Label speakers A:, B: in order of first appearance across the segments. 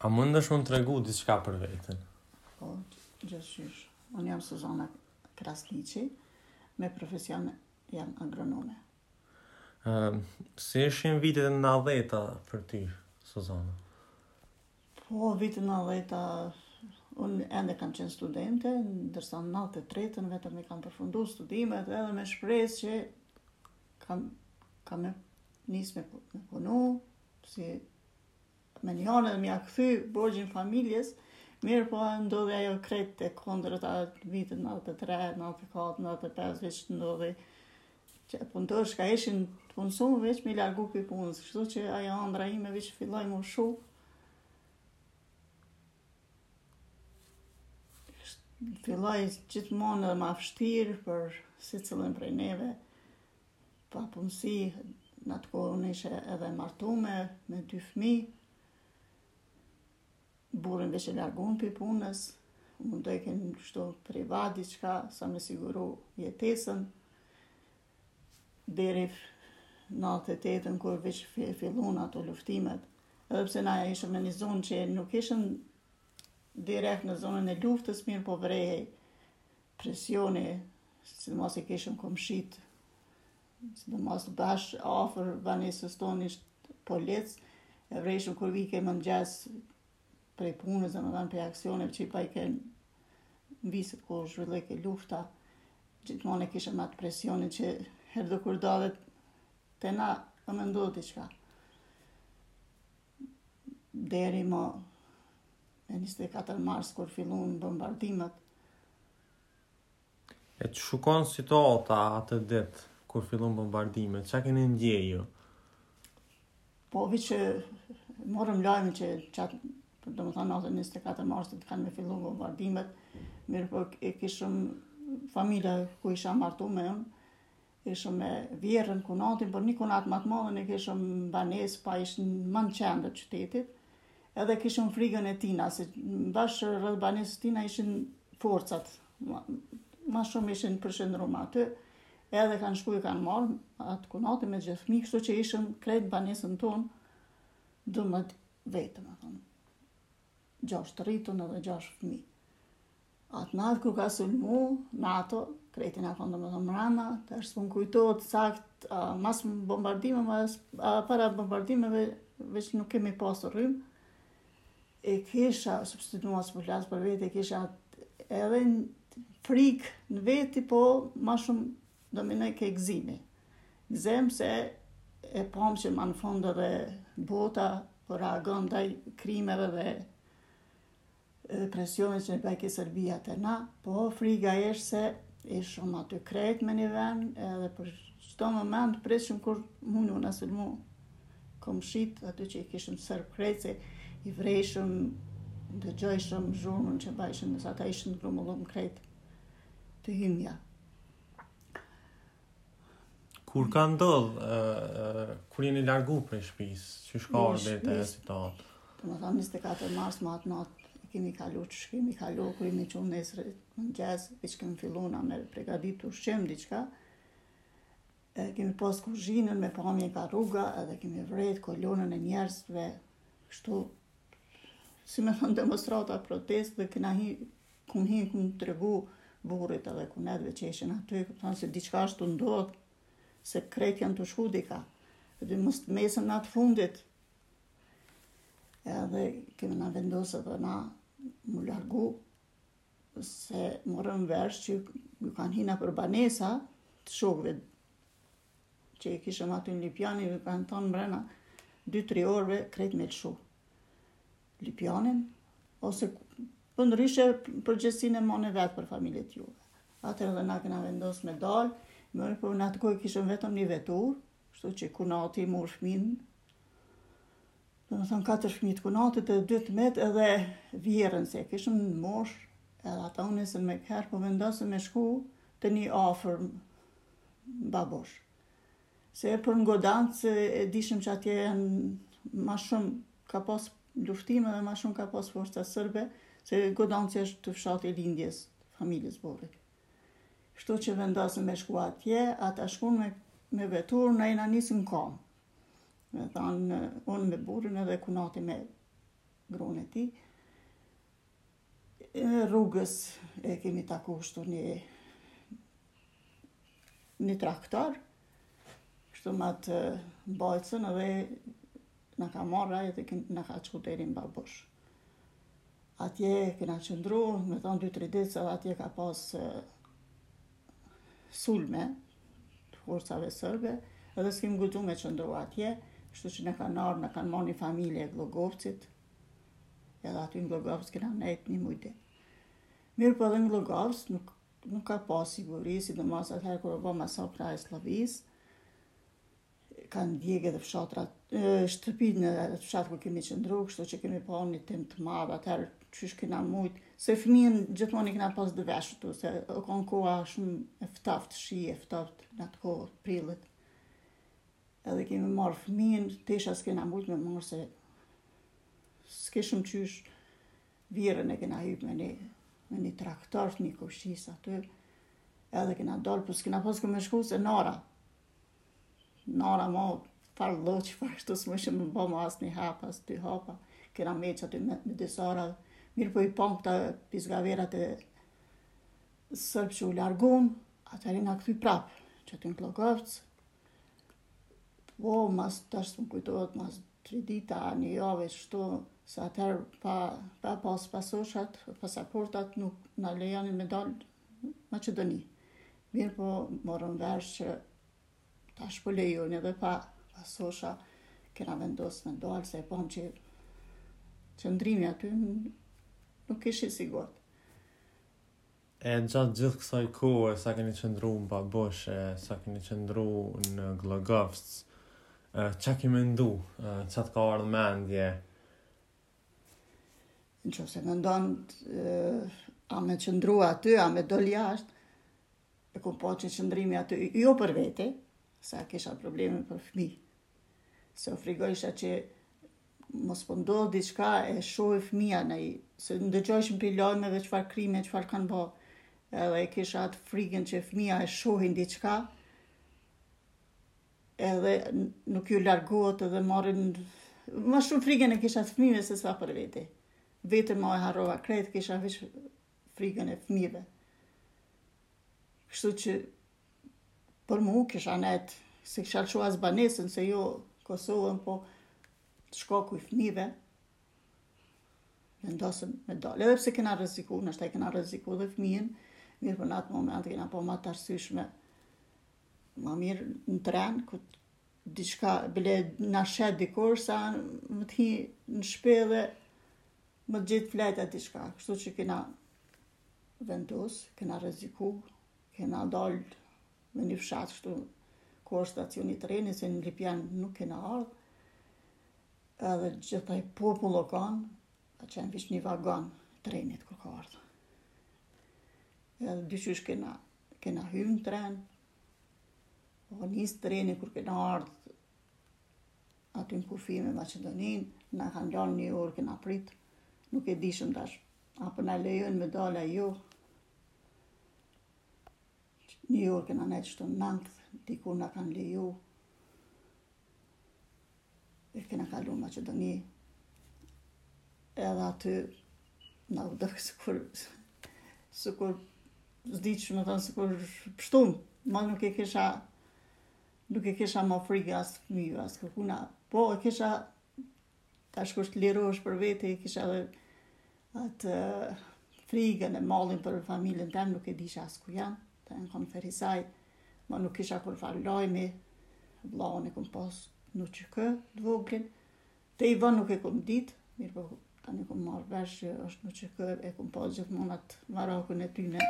A: A mundesh unë tregu diçka për veten?
B: Po, gjithçysh. Unë jam Suzana Krasniqi, me profesion jam agronome.
A: Si ishin vitet e 90-ta për ty, Suzana?
B: Po, vitet 90-ta, unë ende kam qenë studente, ndërsa në 93-ën vetëm i kam përfundu studimet edhe me shpresë që kam me nis me punu, si me një anë edhe m'ja kthy borxhin familjes, mirë po ndodhi ajo krejt e kondrët atë vitet 93, 94, 95, veç ndodhi që punëtorë shka ishin të punësumë veç me largu për punës, kështu që ajo ëndra ime veç filloj më shu. Filloj gjithmonë edhe ma vështirë për si cilën prej neve, pa punësi, në atë kohë unë ishe edhe martume me 2 fëmijë, burën veç e largun për punës, mundoj kënë kështu privat diçka, sa me siguru jetesën, deri 98-ën kur veç fillun ato luftimet, edhe pse na ishëm në një zonë që nuk ishëm direkt në zonën e luftës, mirë po vrehej presioni, sidomos i kishëm komshit, sidomos bash afër banesës tonë ishtë polic, e vrejshëm kur vike më mëngjes prej punës, dhe më dhanë prej aksioneve që i pa i kënë viset kur zhvilloj ke lufta, gjithmonë e kishëm atë presionin që herdo kur dallet te na më ndodh diçka. Deri më e 24 mars kur fillun bombardimet.
A: E të shukon situata atë ditë kur fillon bombardimet, çka keni ndjeju?
B: Po vi që morëm lajmin që qatë, do më thënë natë 24 marsit kanë me fillu bombardimet, mirë po e kishëm familja ku isha martu me unë, ishëm me vjerën kunatin, por një kunat më të madhen e kishëm banes, pa ishën më në qendër qytetit, edhe kishëm frigën e tina, se bashkë rrëdhë banesës tina ishin forcat, ma shumë ishin përshëndruar aty, edhe kanë shku i kanë marrë atë kunatin me gjithë fëmijë, kështu që ishëm krejt banesën tonë 12 vetëm, 6 rritun edhe 6 fëmijë. Atë natë kur ka sulmu NATO, krejtin a konë më mrama, të është s'pun kujtohet sakt, mas bombardime, para bombardimeve, veç nuk kemi pasur rrymë, e kisha, substituas për flasë për vete, e kisha edhe frikë në veti, po ma shumë dominoj ke gzimi. Gzem se e pom që ma në fund edhe bota, por reagon ndaj krimeve dhe presionit që në bajke Serbia të na, po friga është se ishëm aty krejt me një vend, edhe për çdo moment prishëm kur mundu në sulmu komshit, aty që i kishëm sërb krejt, se i vrejshëm, dëgjojshëm zhurmën që bajshëm, nëse ata ishën grumullum krejt të hymja.
A: Kur ka ndodh, kur jeni largu prej shtëpisë, që shkar dhe të situatë?
B: Të më thamë 24 mars, ma atë natë, kemi kalu që kemi kalu, kur imi qunë nesër mëngjes, që kemi fillu na me pregadit të ushqim diçka, kemi pas kuzhinën me pamje ka rruga, edhe kemi vrejt kolonën e njerëzve, kështu, si me thënë demonstrata, protest, dhe këna kum tregu burrit edhe kunetve që ishin aty, këpëtan se diçka ashtu ndodh, se krejt janë të shku dika, edhe mesën në atë fundit, edhe kemi na vendosë dhe na mu largu, se morëm versh që ju kanë hina për banesa të shokve, që i kishëm aty në Lipjani, ju kanë thonë mrena 2-3 orëve krejt me lëshu. Lipjanin, ose pëndryshe përgjësin e mone vetë për familjet juve. Atër edhe na këna vendosë me dalë, mërë për në atë kohë kishëm vetëm një vetur, kështu që kunati mor fëmin, dhe më thënë 4 fëmijë të kunatit e 12 edhe vjerën, se kishëm në mosh, edhe ata unë nesën me kërë, po vendosëm me shku të një afër babosh. Se për në godancë, se e dishëm që atje janë ma shumë ka pas luftime dhe ma shumë ka pas forca sërbe, se godancë është të fshati lindjes, familjes borit. Kështu që vendosëm me shku atje, ata shkun me vetur, në jena nisën kam. Me thanë, unë me burin edhe kunati me gruan e tij. Rrugës e kemi taku kështu një traktor, kështu me atë bajcën edhe na ka marrë ajo dhe na ka çu deri në Babush. Atje kena qëndru, me thonë 2-3 ditë, se atje ka pas sulme të forcave sërbe, edhe s'kem guxu me qëndru atje, kështu që na kanë marrë një familje e Glogovcit, edhe aty në Glogovc kena nejt një mujtë. Mirë po edhe në Glogovc nuk ka pas siguri, sidomos atëherë kur u bë masakra e Slavis, kanë djegë edhe fshatrat, shtëpinë e fshat ku kemi qëndru, kështu që kemi pa një tim të madh, atëherë qysh kena mujt, se fëmijën gjithmonë i kena pas dëveshtu, se o kanë koha shumë e ftoft, shi e ftoft në atë kohë, prillit. Edhe kemi marrë fëmijën, tesha s'kena mujt me marrë se s'kishëm qysh, virën e kena hyp me një traktor, një kushtis aty, edhe kena dalë, po s'kena pas me shku se Nara ma farë loq, farë shtu s'mëshëm më bëma as një hapa, as 2 hapa, kena meq aty me disara, mirë po i pam këta pizgaverat e sërb që u largun, atëherë na kthy prap, që aty në Glogovc, po mas tash më kujtohet mas 3 dita, një javë shtu, se atëherë pa pas pasoshat, pasaportat nuk na lejonin me dalë Maqedoni. Mirë po morëm vesh që tash po lejoni edhe pa pasosha, kena vendos me dalë, se e pam që qëndrimi aty nuk ishi sigurt.
A: E gjatë gjithë kësaj kohë, sa keni qëndru në Babush, sa keni qëndru në Glogovc, qa ki mendu, qa të ka ardhë mendje?
B: Nëse mendon a me qëndru aty, a me dol jashtë, e ku po që qëndrimi aty, jo për vete, sa kisha probleme për fëmijë. Se u frigojsha që mos po ndodh diçka e shohë fëmija se ndëgjojshim për lajmeve çfarë krime, çfarë kanë bë. Edhe kisha atë frikën që fëmija e shohin diçka, edhe nuk ju largohet edhe marrin më shumë frikën e kisha të fëmijëve se sa për vete. Vetëm ma e harrova krejt, kisha veç frikën e fëmijëve. Kështu që për mu kisha net, se kisha lëshu as banesën, se jo Kosovën, po të shkaku i fëmijëve, vendosëm me dalë. Edhe pse kena rreziku, nashta kena rreziku dhe fëmijën, mirë për në atë moment kena po ma të arsyeshme, ma mirë në tren, ku diçka, bile na shet dikur, sa më të hi në shpe dhe më të gjithë flejta diçka. Kështu që kena vendos, kena rreziku, kena dalë me një fshat kështu, ku është stacioni treni, se në Lipjan nuk kena ardhë, edhe gjithaj popull o kanë, ka qenë vish një vagon trenit kur ka ardhë. Edhe dyqysh kena hymë në tren, po njës treni kur kena ardhë aty në kufi me Maqedonin, na kanë lanë një orë, kena prit, nuk e dishëm tash, apo na lejojnë me dala jo. Një orë kena nejtë shtu në Nankth, dikur na kanë leju, e kena kalu Maqedoni, edhe aty na u dëkë sikur s'di që me thonë sikur pështum, ma nuk e kisha ma frikë as fëmijë, as kërkuna, po e kisha, tash kur të lirohesh për vete, e kisha edhe atë frikën e mallin për familjen tem, nuk e disha as ku janë, të në konë Ferisaj, ma nuk kisha kur farë lajmi, vllaun e kom pas në QK, të voglin, te i vën nuk e kom ditë, mirë po tani kom marrë vesh që është në QK, e kom pas gjithmonë atë varakun e tyne.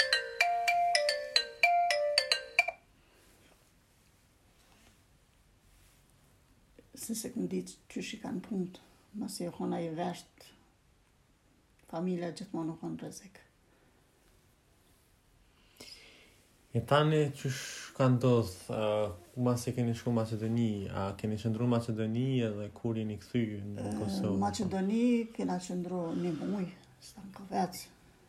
B: Se kom ditë qysh i kanë punët, masi e kona i vesht, familja gjithmonë nuk kanë rrezik.
A: E tani qysh ka ndodhë, mas e keni shku Maqedoni, a keni qëndru në Maqedoni edhe kur jeni kthy në Kosovë?
B: Maqedoni kena qëndru një muj, Stankovec.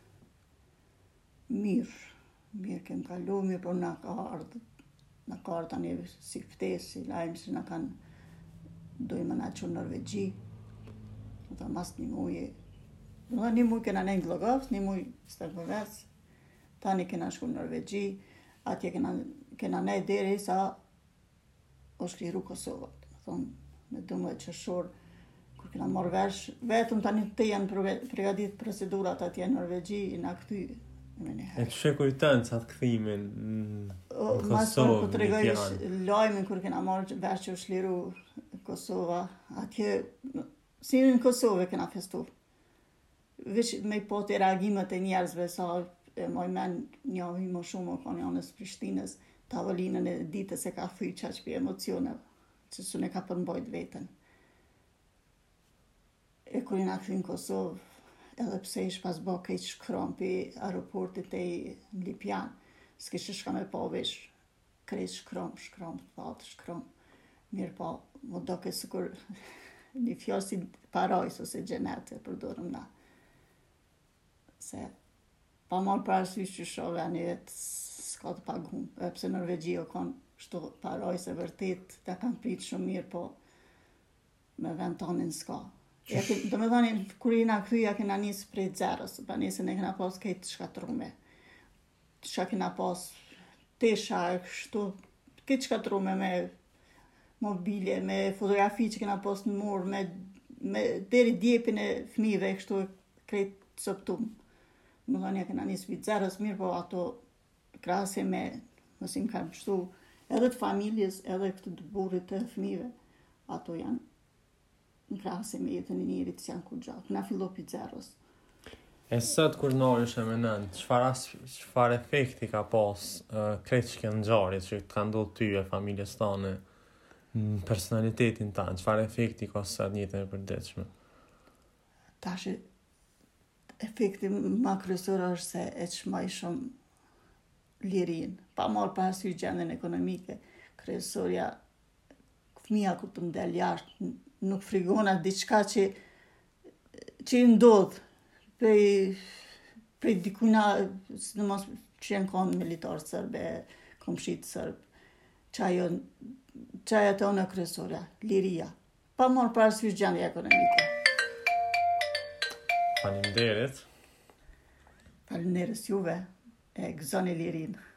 B: Mirë kem kalu, mirë, por na ka ardhë tani si ftesë, si lajmë se na kanë dojmë na që në Norvegji. ta mas një muj. Një muj kena ne në Glogov, një muj Stërpëvec, tani kena shku në Norvegji, atje kena ne deri sa është liru Kosova. Me 12 qershor, kur kena marrë vesh, vetëm tani të janë pregadit procedurat atje në Norvegji, na këty me një herë.
A: E që kujtën që atë këthimin në Kosovë,
B: po të regojsh lajmin kur kena marrë vesh që është liru Kosova, atje, si në Kosovë kena festu. Vish me po të reagimet e njerëzve, sa e moj men njohi më shumë o kanë janës Prishtinës, tavolinën e ditës e ka thyj qaq për emocioneve, që su ne ka përmbojt vetën. E kur jena këthy në Kosovë, edhe pse ish pas bo kejt shkrom për aeroportit e Lipjan, s'kishë shka me po vish, krejt shkrom, mirë po, më doke sikur një fjallë si parajs ose gjenet e përdorëm na. Se pa marrë parasysh që shove një jetë s'ka të pagun, pse Norvegji o kanë shto parajs e vërtet, ta kanë pritë shumë mirë, po me vend tonin s'ka. Do me thani, kur jena këthyja kena njësë prej zerës, pa njëse ne kena pas kejtë shkatrume. Qa kena pas tesha, kështu, këtë shkatrume me mobilje, me fotografi që kena pas në murë, me deri djepin e fmive, kështu krejtë sëptum. Më thani, kena njësë prej zerës mirë, po ato krahase me, mësim ka pështu, edhe të familjes, edhe këtë të burit të fmive, ato janë në krahase me jetën e njerit që janë kur gjallë. Këna fillo për zerës.
A: E sot kur nërë është e menën, qëfar efekti ka pas kretë që kënë gjarit që të ka ndodhë ty e familjes tane në personalitetin tanë, qëfar efekti ka sot njëtën e përdetshme?
B: Tash efekti ma kryesor është se e çmaj shumë lirin. Pa marrë parasysh gjendjen ekonomike, kryesorja, fëmija kur të mdel jashtë, nuk frigona diçka që i ndodh prej dikujna, sidomos që janë konë militarë sërbe, komshit sërb, qaja të ona kryesorja, liria. Pa marrë parasysh gjendja ekonomike.
A: Faleminderit.
B: Faleminderit juve, e gëzoni lirin.